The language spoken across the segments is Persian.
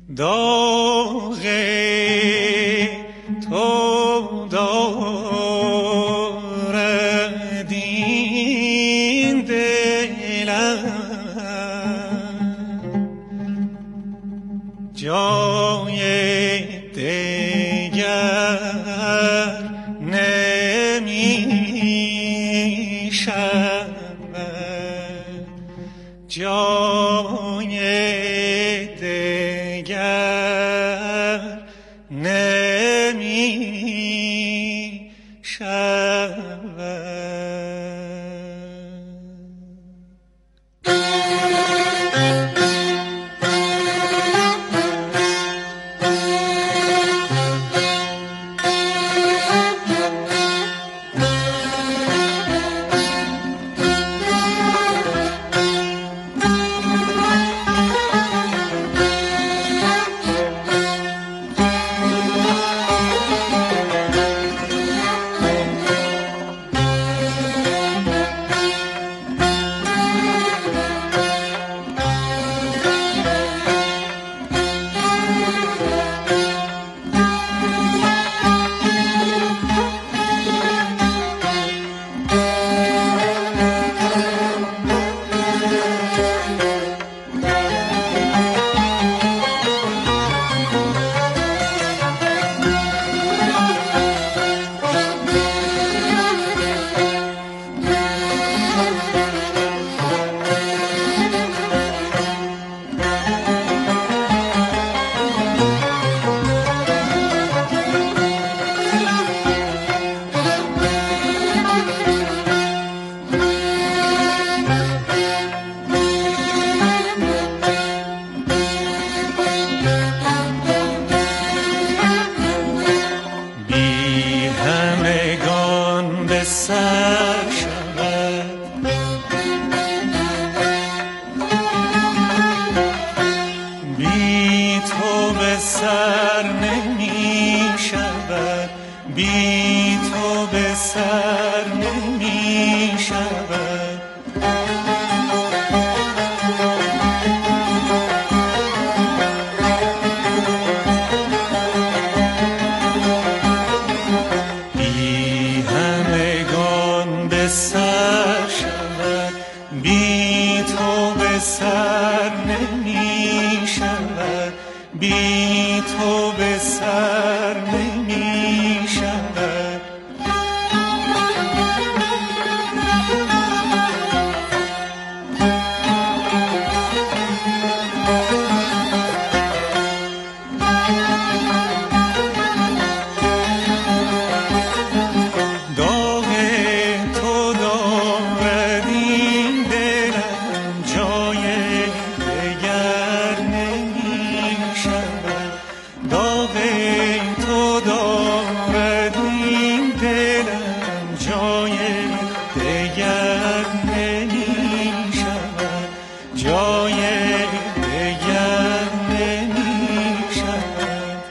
داغ تو دارد این دلم، جای دگر نمی شود، جای دگر نمی شود. بی تو به سر نمی شود. بی همگان به سر شود، بی تو به سر نمی شود، بی تو به سر نمی شود. داغ تو دارد این دلم، جای دگر نمی شود. داغ تو دارد این دلم، جای دگر نمی شود، جای دگر نمی شود.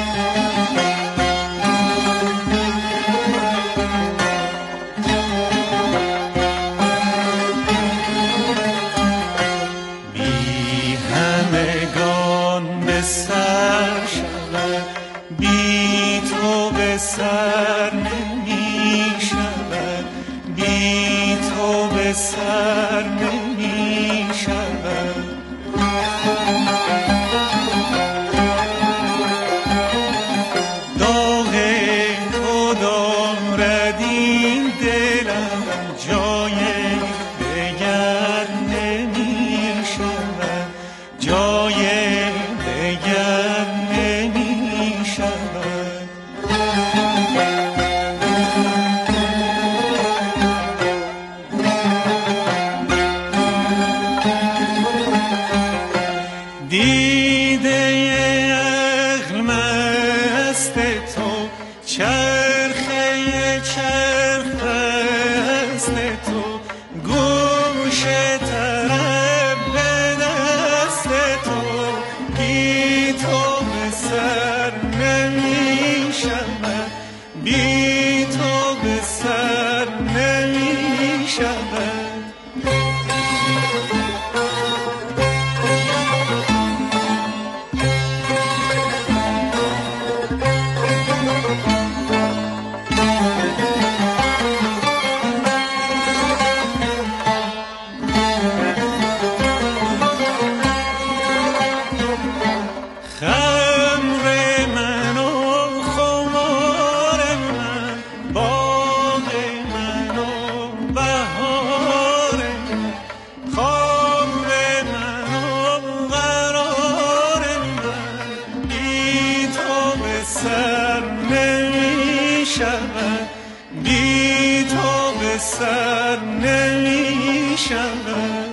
بی همگان به سر شود، بی تو به سر نمی شود، بی تو به سر نمی شود. داغ تو دارد این دلم، جای دگر نمی شود، جای دگر نمی شود. دیده عقل مست تو، چرخه چرخ پست تو، گوش طرب به دست تو. بی تو به سر نمی شود، بی تو به سر نمی شود. خمر من و خمار من، باغ من و بهار من، خواب من و قرار من، بی تو به سر نمی شود، بی تو به سر نمی شود.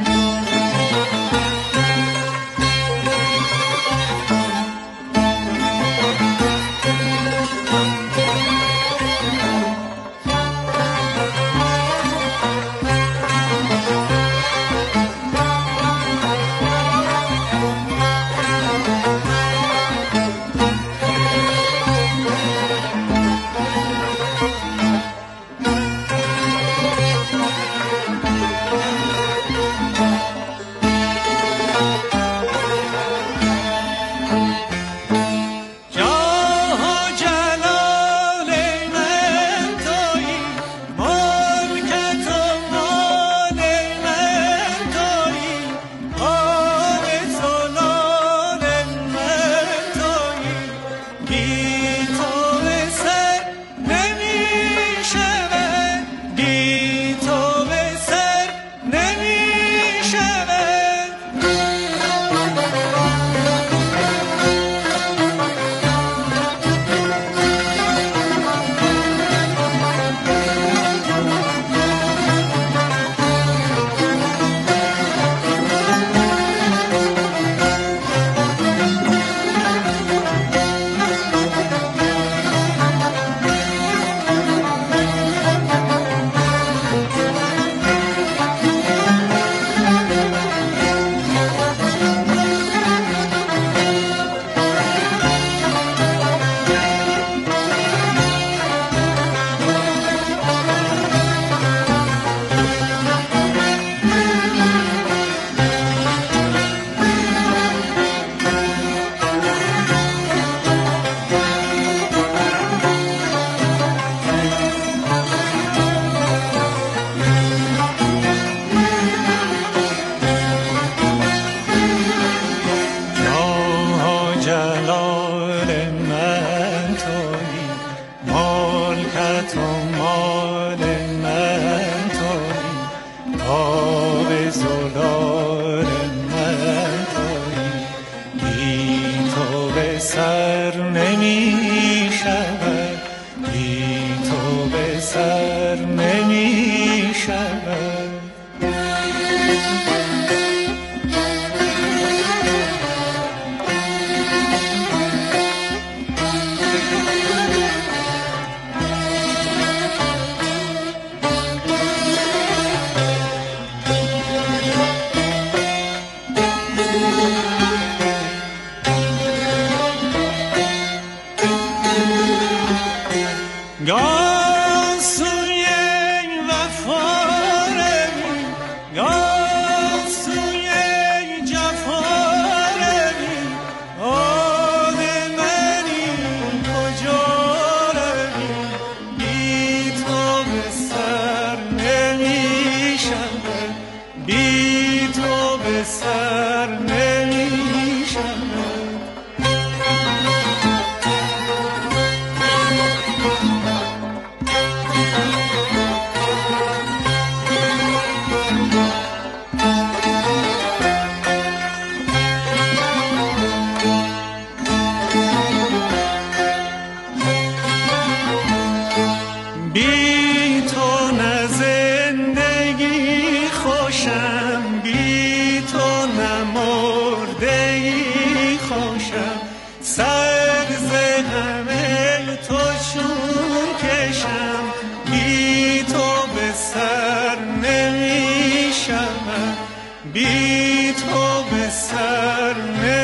بی تو به سر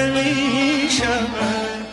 نمی شود.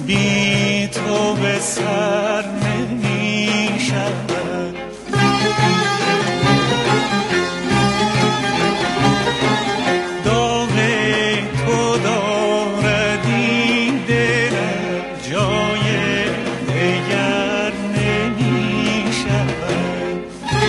بی تو به سر نمی شود. داغ تو دارد این دل، جای دگر نمی شود.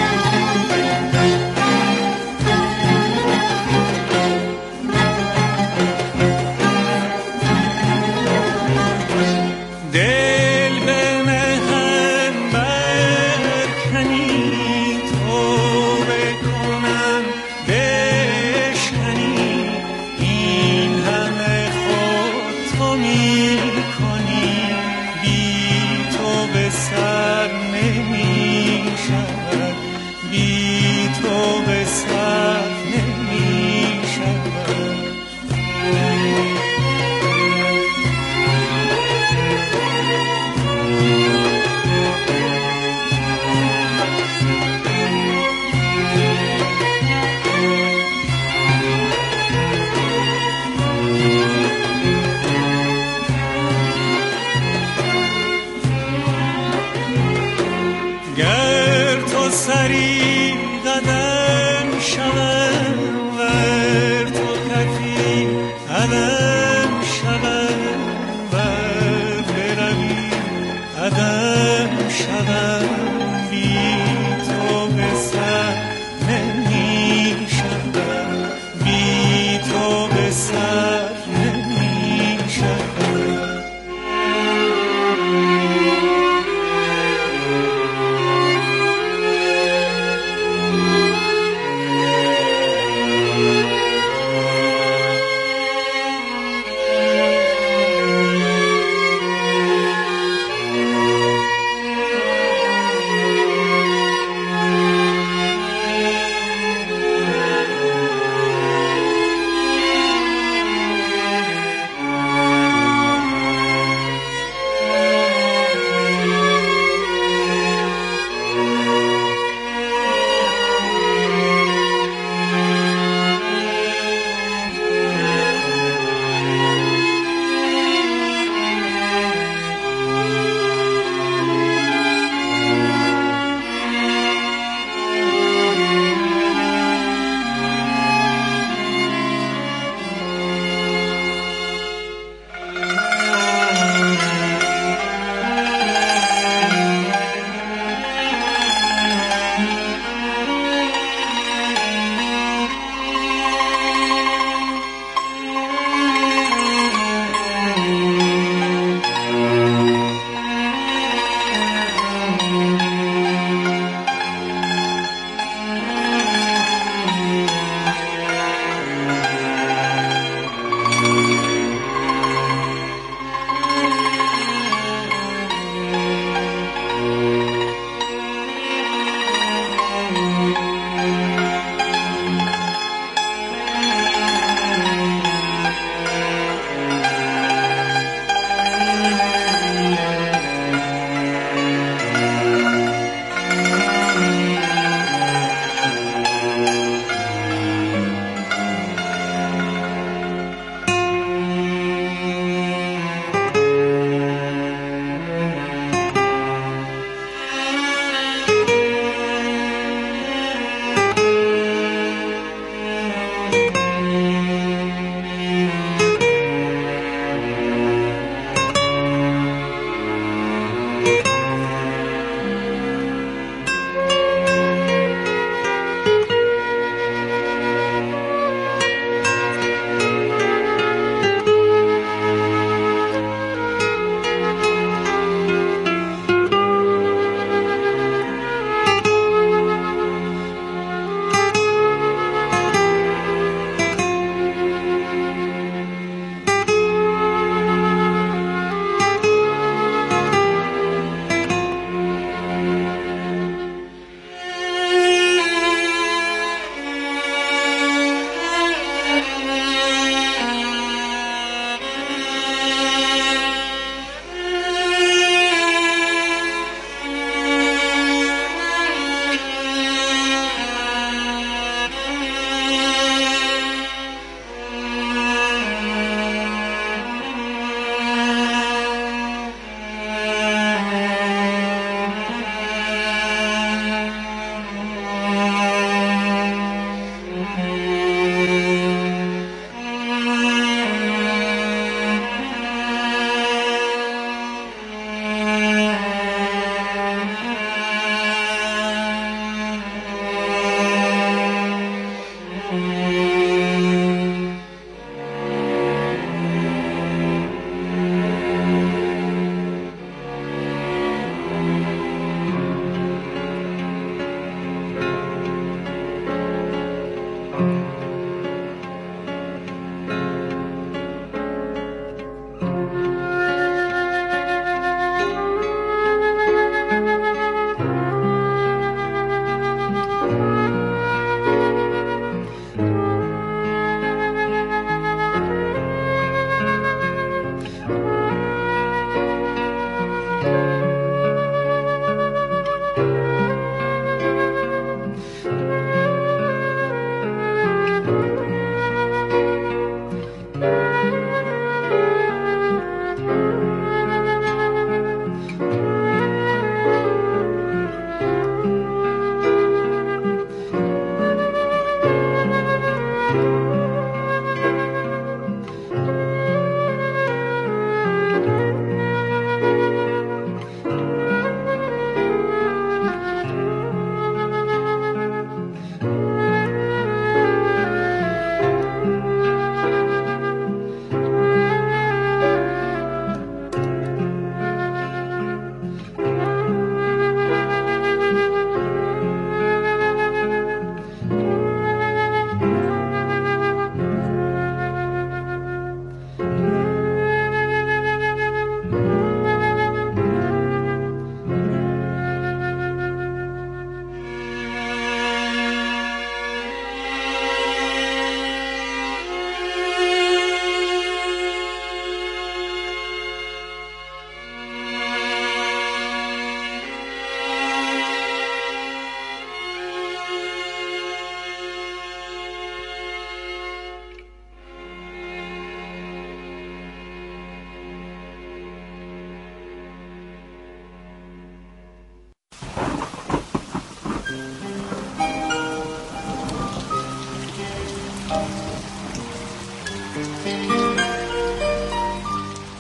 دل بنهم برکنی، توبه کنم بشکنی، این همه خود تو می کنی، بی تو به سر نمی شود، بی تو به سر نمی شود. گر تو سری قدم شوم، ور تو کفی علم شوم، ور بروی عدم شوم، بی تو به سر نمی شوم، بی تو به سر نمی شوم.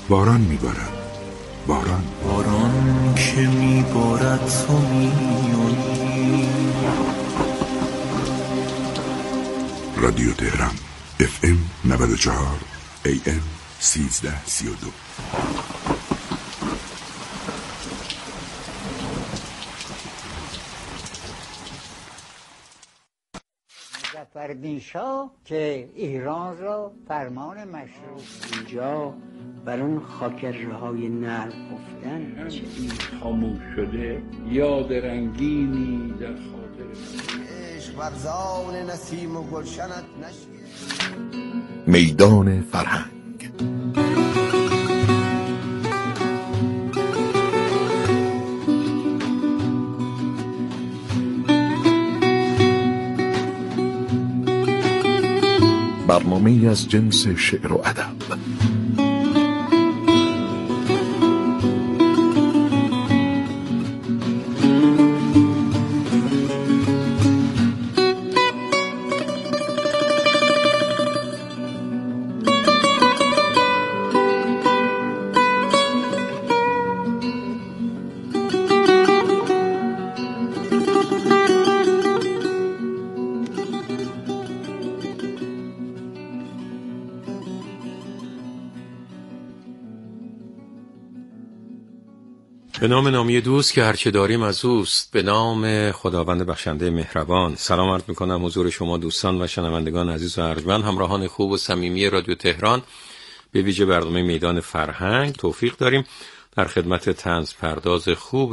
باران میبارد، باران که میبارد تو میایی. رادیو تهران FM 94 AM 1332. مظفرالدین شاه که ایران را فرمان مشروع اینجا بر اون خاکرهای نرم افتن چه خاموش شده یاد رنگینی در خاطر عشق ورزان نسیم و گلشنت نشید. میدان فرهنگ. برنامه‌ای از جنس شعر و ادب. به نام نامی دوست که هرچه داریم از اوست، به نام خداوند بخشنده مهربان. سلام عرض میکنم حضور شما دوستان و شنوندگان عزیز و ارجمند، همراهان خوب و صمیمی رادیو تهران. به ویژه برنامه میدان فرهنگ توفیق داریم در خدمت طنز پرداز خوب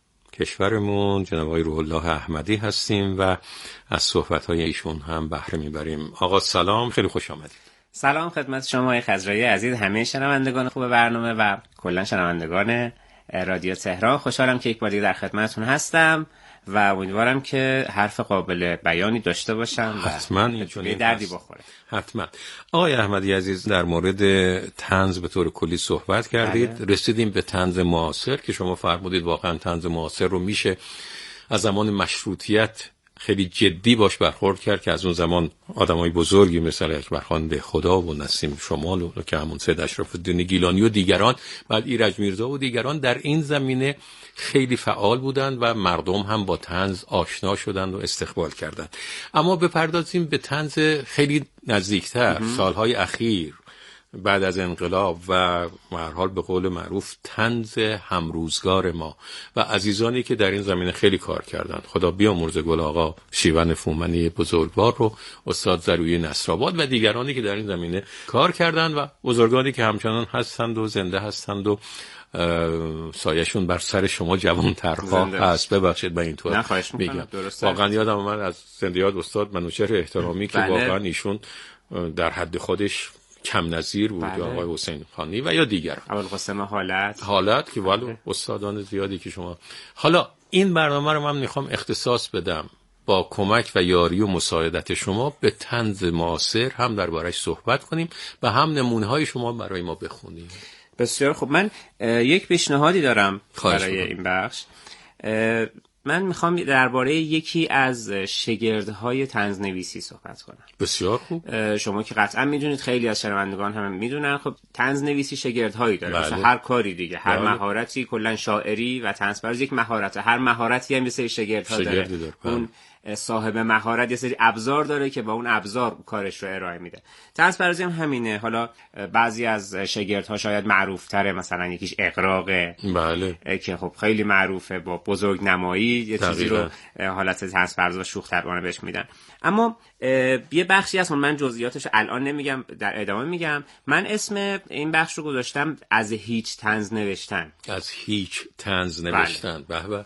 کشورمون جناب آقای روح الله احمدی هستیم و از صحبت‌های ایشون هم بهره میبریم. آقا سلام، خیلی خوش آمدید. سلام خدمت شما آقای خضرایی عزیز، همه شنوندگان خوب برنامه و کلا شنوندگان رادیو تهران. خوشحالم که یک بار دیگه در خدمتتون هستم و امیدوارم که حرف قابل بیانی داشته باشم و حتما به دردی بخوره. حتما. آقای احمدی عزیز، در مورد طنز به طور کلی صحبت کردید. رسیدیم به طنز معاصر که شما فرمودید واقعا طنز معاصر رو میشه از زمان مشروطیت خیلی جدی باش برخورد کرد که از اون زمان آدمای بزرگی مثل اکبرخان دهخدا و نسیم شمال و که همون سید اشرف‌الدین گیلانی و دیگران، بعد ایرج میرزا و دیگران در این زمینه خیلی فعال بودند و مردم هم با طنز آشنا شدند و استقبال کردند. اما بپردازیم به طنز خیلی نزدیکتر، سالهای اخیر بعد از انقلاب و به هر حال به قول معروف طنز همروزگار ما و عزیزانی که در این زمینه خیلی کار کردند. خدا بیامرزه گل آقا شیون فومنی بزرگوار رو، استاد زرویی نصرآباد و دیگرانی که در این زمینه کار کردند و بزرگانی که همچنان هستند و زنده هستند و سایشون بر سر شما جوان‌ترها هست. ببخشید من اینطور میگم. واقعا یادم اومد از زنده یاد استاد منوچهر احترامی که واقعا ایشون در حد خودش کم نظیر بود، یا آقای حسین خانی و یا دیگران، ابوالقاسم حالت که والو استادان زیادی که شما. حالا این برنامه رو من میخوام اختصاص بدم با کمک و یاری و مساعدت شما به طنز معاصر، هم دربارش صحبت کنیم و هم نمونه‌های شما برای ما بخونیم. بسیار خوب. من یک پیشنهادی دارم برای این بخش. من میخوام درباره یکی از شگردهای طنز نویسی صحبت کنم. بسیار خوب. شما که قطعا میدونید، خیلی از شنوندگان هم میدونن، خب طنز نویسی شگردهایی داره. مثل هر کاری دیگه، هر مهارتی، کلا شاعری و طنز پردازی یک مهارته. هر مهارتی هم یه سری شگردها داره. اون صاحب مهارت یه سری ابزار داره که با اون ابزار کارش رو ارائه میده. طنز پردازی هم همینه. حالا بعضی از شگردها شاید معروف تره، مثلا یکیش اقراقه، بله، که خب خیلی معروفه، با بزرگ نمایی یه چیزی رو حالت طنز پرداز و شوخ طبعانه بهش میدن. اما یه بخشی هست، من جزئیاتش الان نمیگم، در ادامه میگم. من اسم این بخش رو گذاشتم از هیچ طنز نوشتن. از هیچ طنز نوشتن. به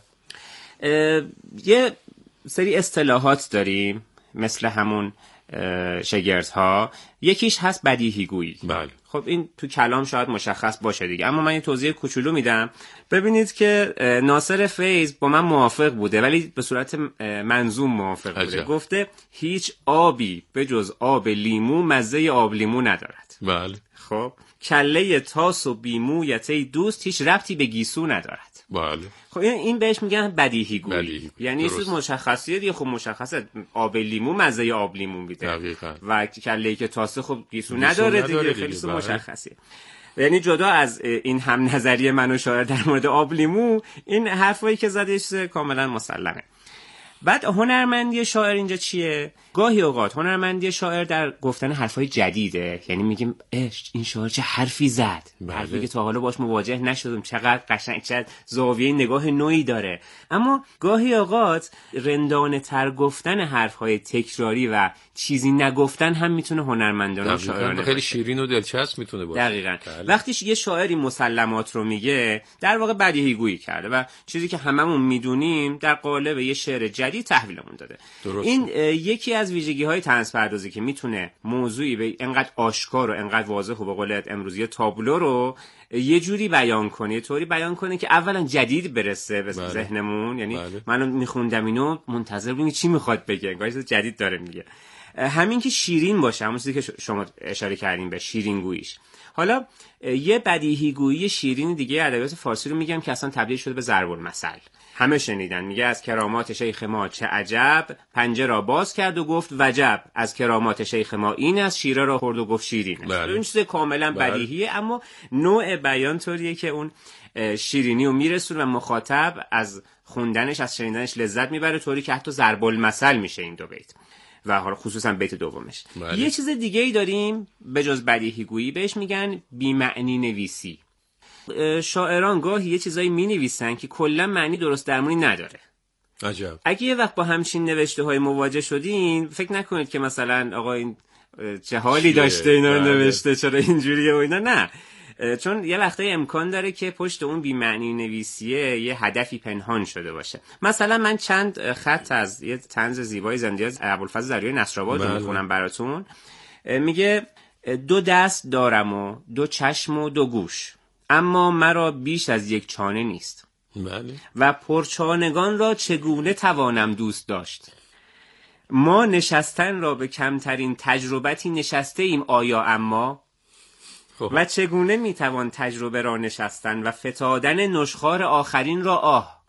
یه سری اصطلاحات داریم مثل همون شگردها. یکیش هست بدیهی گویی. بله. خب این تو کلام شاید مشخص باشه دیگه، اما من یه توضیح کوچولو میدم. ببینید که ناصر فیض با من موافق بوده، ولی به صورت منظوم موافق بوده. گفته هیچ آبی به جز آب لیمو مزه آب لیمو ندارد. بله. خب کله تاس و بیمویت ای دوست هیچ ربطی به گیسو ندارد. بله. خب این بهش میگن بدیهی گویی. یعنی چیز مشخصیه دیگه. خب مشخصه آب لیمو مزه آب لیمو میده و کله‌ای که تاسه خب گیسو نداره دیگه. خیلی مشخصیه. یعنی جدا از این هم نظری من و شاعر در مورد آبلیمو، این حرفایی که زده چیز کاملا مسلمه. بعد هنرمندی شاعر اینجا چیه؟ گاهی اوقات هنرمندی شاعر در گفتن حرفای جدیده، یعنی میگیم این شاعر چه حرفی زد، حرفی که تا حالا باش مواجه نشدم، چقدر قشنگ، چقدر زاویه نگاه نوعی داره. اما گاهی اوقات رندانه تر گفتن حرفهای تکراری و چیزی نگفتن هم میتونه هنرمندانه شاعرانه خیلی شیرین و دلچسب میتونه باشه. دقیقاً. وقتی یه شاعری مسلمات رو میگه، در واقع بدیهی گویی کرده و چیزی که هممون میدونیم در قالب یه شعر جدید تحویلمون داده. این یکی از ویژگی‌های طنزپردازی که میتونه موضوعی به اینقدر آشکار و اینقدر واضح و به قول امروزی تابلو رو یه جوری بیان کنه، یه طوری بیان کنه که اولا جدید برسه به ذهنمون. یعنی من میخوندم اینو منتظر بودم چی میخواد بگه، انگار چیز جدید داره میگه. همین که شیرین باشه، همون چیزی که شما اشاره کردین به شیرین گوییش. حالا یه بدیهی گویی شیرین دیگه ادبیات فارسی رو میگم که اصلا تبدیل شده به ضرب المثل. همه شنیدن، میگه از کرامات شیخ ما چه عجب، پنجه را باز کرد و گفت وجب، از کرامات شیخ ما این از شیره را خورد و گفت شیرین. این چیز کاملا بدیهیه، اما نوع بیان طوریه که اون شیرینی رو میرسونه و مخاطب از خوندنش، از شنیدنش لذت میبره، طوری که حتی ضرب المثل میشه این دو بیت و حالا خصوصا بیت دومش. یه چیز دیگه ای داریم به جز بدیهی گویی، بهش میگن بی‌معنی نویسی. شاعران گاهی یه چیزایی مینویسن که کلا معنی درست درمونی نداره. عجب. اگه یه وقت با همچین نوشته های مواجه شدین، فکر نکنید که مثلا آقا این چه حالی داشته اینا رو نوشته، چرا اینجوریه و اینا. نه، چون یه وقتایی امکان داره که پشت اون بی‌معنی نویسیه یه هدفی پنهان شده باشه. مثلا من چند خط از یه طنز زیبای زندگی از ابوالفضل ذریعی نصرآباد رو میخونم براتون. میگه دو دست دارم و دو چشم و دو گوش، اما مرا بیش از یک چانه نیست. بله. و پرچانگان را چگونه توانم دوست داشت؟ ما نشستن را به کمترین تجربتی نشسته ایم آیا، اما و چگونه میتوان تجربه را نشستن و فتادن نشخوار آخرین را آه؟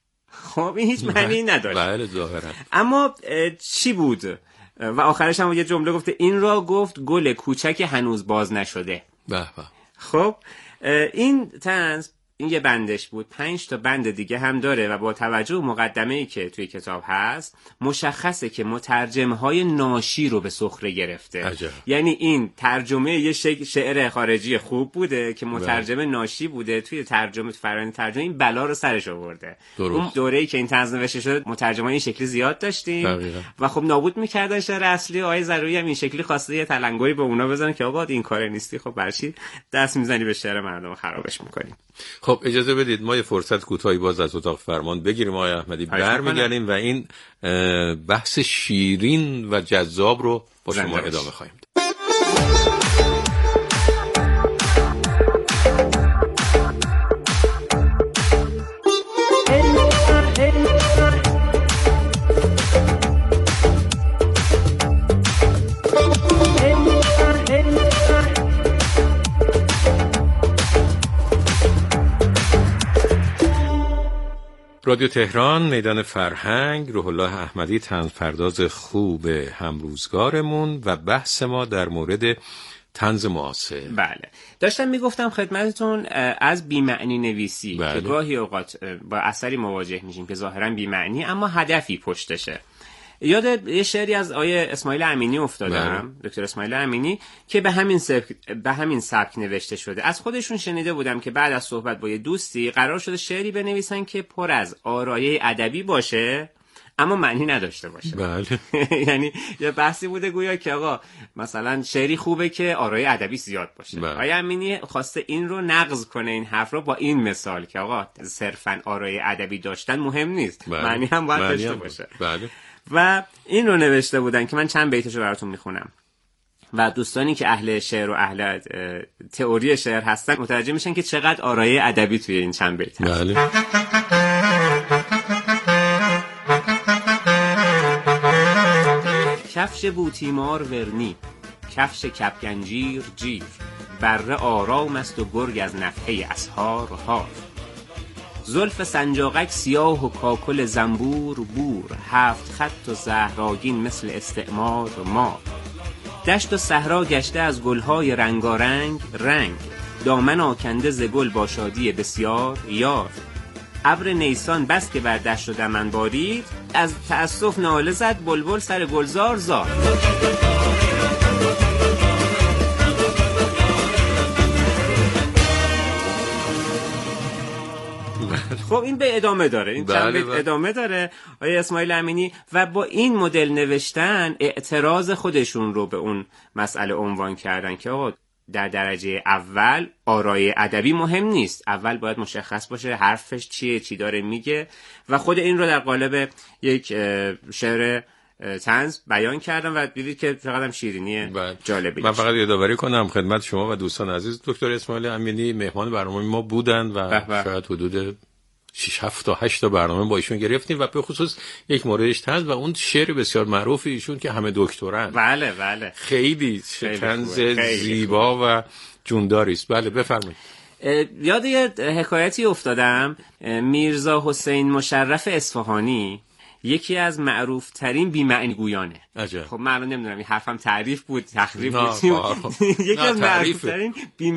خب این هیچ معنی نداره. بله ظاهرا. اما چی بود؟ و آخرش هم یه جمله گفته این را گفت گل کوچک هنوز باز نشده. به به. خب این طنز، این یه بندش بود، 5 تا بند دیگه هم داره و با توجه به مقدمه‌ای که توی کتاب هست مشخصه که مترجم‌های ناشی رو به سخره گرفته. عجب. یعنی این ترجمه یه شعر خارجی خوب بوده که مترجم ناشی بوده، توی ترجمه فرآیند ترجمه این بلا رو سرش آورده. اون دوره‌ای که این طنز نوشته شده مترجمای این شکلی زیاد داشتیم و خب نابود می‌کردن شعر اصلی. آقای ضروری هم این شکلی خواسته یه تلنگری به اونا بزنن که آقا این کار نیستی، خب برچی دست می‌زنی به شعر مردم خرابش می‌کنی. خب اجازه بدید ما یه فرصت کوتاهی باز از اتاق فرمان بگیریم آقای احمدی، برمیگردیم و این بحث شیرین و جذاب رو با شما ادامه خواهیم داد. رادیو تهران، میدان فرهنگ، روح الله احمدی طنزپرداز خوب همروزگارمون و بحث ما در مورد طنز معاصر. بله، داشتم میگفتم خدمتتون از بی‌معنی نویسی. بله. که گاهی اوقات با اثری مواجه میشیم که ظاهرا بی‌معنی اما هدفی پشتشه. یاد یه شعری از آیه اسماعیل امینی افتادم، دکتر اسماعیل امینی، که به همین سبک نوشته شده. از خودشون شنیده بودم که بعد از صحبت با یه دوستی قرار شده شعری بنویسن که پر از آرایه ادبی باشه اما معنی نداشته باشه. بله. یعنی یه بحثی بوده گویا که آقا مثلا شعری خوبه که آرایه ادبی زیاد باشه. آیه امینی خواسته این رو نقض کنه، این حرف رو، با این مثال که آقا صرفاً آرایه ادبی داشتن مهم نیست. معنی هم باید داشته باشه. بله. و این رو نوشته بودن که من چند بیتش رو براتون میخونم و دوستانی که اهل شعر و اهل تئوری شعر هستن متوجه میشن که چقدر آرایه ادبی توی این چند بیت هست. بله. کفش بوتیمار ورنی، کفش کپگنجیر جیر، بره آرام است و گرگ از نفحه اسحار هار. زلف سنجاقک سیاه و کاکل زنبور بور، 7 خط و زهراگین مثل استعمار مار. دشت و صحرا گشته از گلهای رنگارنگ رنگ، دامن آکنده ز گل با شادی بسیار یار. ابر نیسان بس که بر دشت و دمن بارید، از تأسف ناله زد بلبل سر گلزار زار. خب این به ادامه داره، این چند بیت ادامه داره آقای اسماعیل امینی، و با این مدل نوشتن اعتراض خودشون رو به اون مسئله عنوان کردن که آقا در درجه اول آرای ادبی مهم نیست، اول باید مشخص باشه حرفش چیه، چی داره میگه، و خود این رو در قالب یک شعر طنز بیان کردم و دیدید که چقدر هم شیرینی جالبی. من فقط یادآوری کنم خدمت شما و دوستان عزیز، دکتر اسماعیل امینی مهمان برنامه ما بودن و شاید حدود 6-7 تا 8 تا برنامه با ایشون گرفتیم و به خصوص یک موردش طنز و اون شعر بسیار معروف ایشون که همه دکترن. بله خیلی طنز زیبا و جونداری است. بله بفرمایید. یاد یه حکایتی افتادم. میرزا حسین مشرف اصفهانی یکی از معروف ترین بی‌معنی گویانه. عجب. خب من نمیدونم این حرفم تعریف بود تخریب بود. یکی از معروف ترین